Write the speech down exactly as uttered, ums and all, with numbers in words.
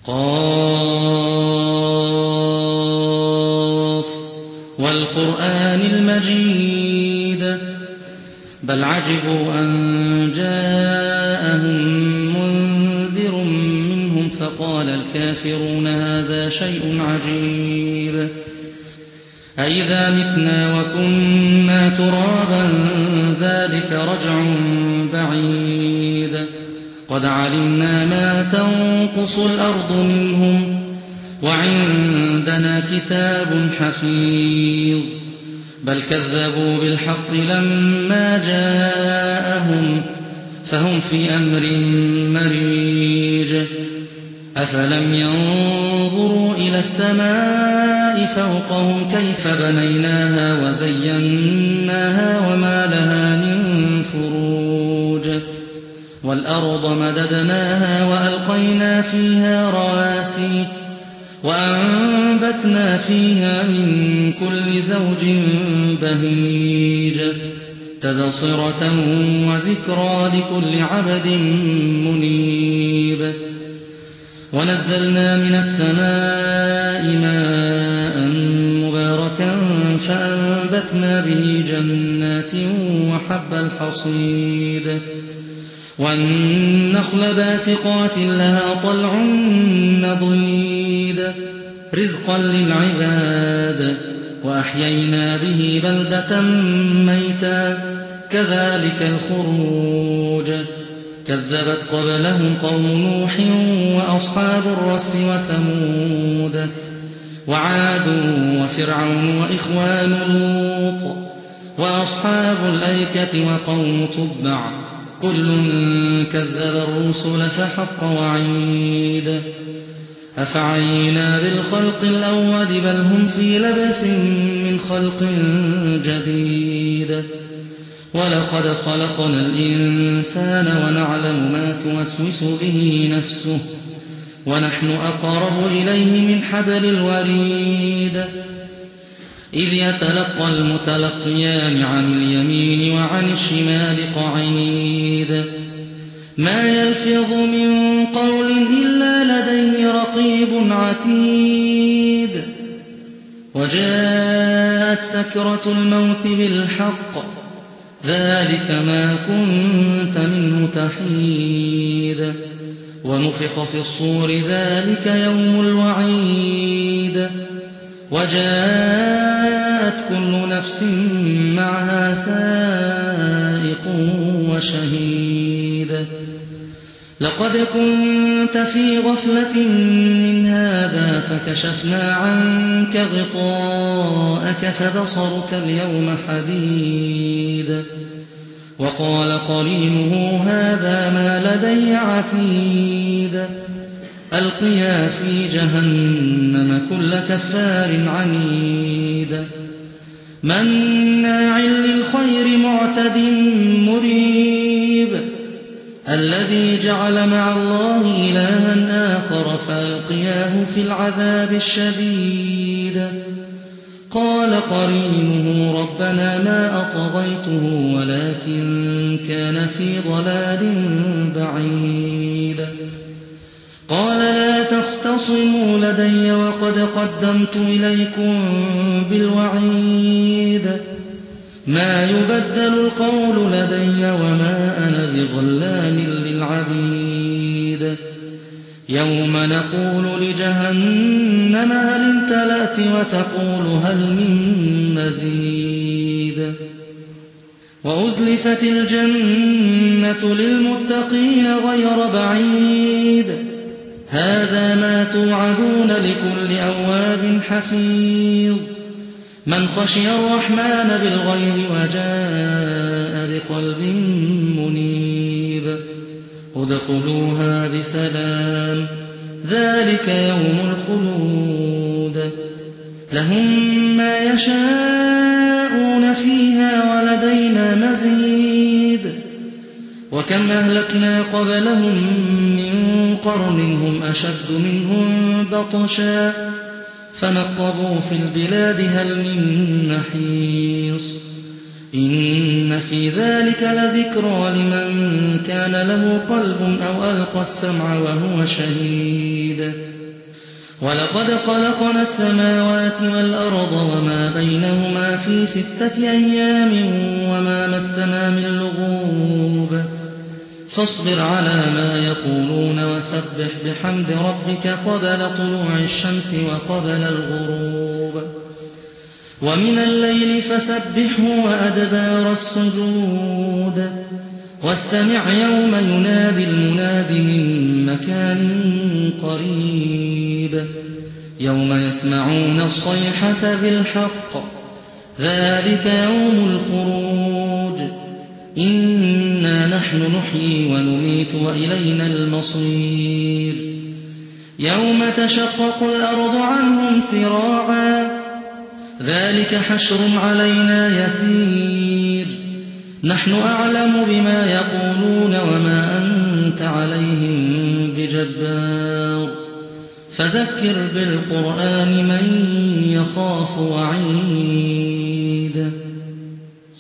قاف والقرآن المجيد بل عجبوا أن جاءهم منذر منهم فقال الكافرون هذا شيء عجيب أإذا متنا وكنا ترابا ذلك رجع بعيد قد علمنا ما تنقص الأرض منهم وعندنا كتاب حفيظ بل كذبوا بالحق لما جاءهم فهم في أمر مريج أفلم ينظروا إلى السماء فوقهم كيف بنيناها وزيناها وما لها من فروج والأرض مددناها وألقينا فيها رواسي وأنبتنا فيها من كل زوج بهيج تبصرة وذكرى لكل عبد منيب ونزلنا من السماء ماء مباركا فأنبتنا به جنات وحب الحصيد والنخل باسقات لها طلع نضيد رزقا للعباد وأحيينا به بلدة ميتا كذلك الخروج كذبت قبلهم قوم نوح وأصحاب الرس وثمود وعاد وفرعون وإخوان لوط وأصحاب الأيكة وقوم تبع كل كذب الرسل فحق وعيد أفعينا بالخلق الأول بل هم في لبس من خلق جديد ولقد خلقنا الإنسان ونعلم ما توسوس به نفسه ونحن أقرب إليه من حبل الوريد إذ يتلقى المتلقيان عن اليمين وعن الشمال قعيد ما يلفظ من قول إلا لديه رقيب عتيد وجاءت سكرة الموت بالحق ذلك ما كنت منه تحيد ونفخ في الصور ذلك يوم الوعيد وجاءت كل نفس معها سائق وشهيد لقد كنت في غفلة من هذا فكشفنا عنك غطاءك فبصرك اليوم حديد وقال قرينه هذا ما لدي عتيد ألقيا في جهنم كل كفار عنيد مناع للخير معتد مريب الذي جعل مع الله إلها آخر فألقياه في العذاب الشديد قال قرينه ربنا ما أطغيته ولكن كان في ضلال بعيد قال لا تختصموا لدي وقد قدمت إليكم بالوعيد ما يبدل القول لدي وما أنا بظلام للعبيد يوم نقول لجهنم هل امتلأت وتقول هل من مزيد وأزلفت الجنة للمتقين غير بعيد هذا ما توعدون لكل أواب حفيظ من خشي الرحمن بالغيب وجاء بقلب منيب ادخلوها بسلام ذلك يوم الخلود لهم ما يشاءون فيها ولدينا مزيد وكم أهلكنا قبلهم من قرن هم أشد منهم بطشا فنقبوا في البلاد هل من محيص إن في ذلك لذكرى لمن كان له قلب أو ألقى السمع وهو شهيد ولقد خلقنا السماوات والأرض وما بينهما في ستة أيام وما مسنا من لغوب فاصبر على ما يقولون وسبح بحمد ربك قبل طلوع الشمس وقبل الغروب ومن الليل فسبحه وأدبار السجود واستمع يوم ينادي المناد من مكان قريب يوم يسمعون الصيحة بالحق ذلك يوم الخروج إنا نحن نحيي ونميت وإلينا المصير يوم تشقق الأرض عنهم سراعا ذلك حشر علينا يسير نحن أعلم بما يقولون وما أنت عليهم بجبار فذكر بالقرآن من يخاف وعيد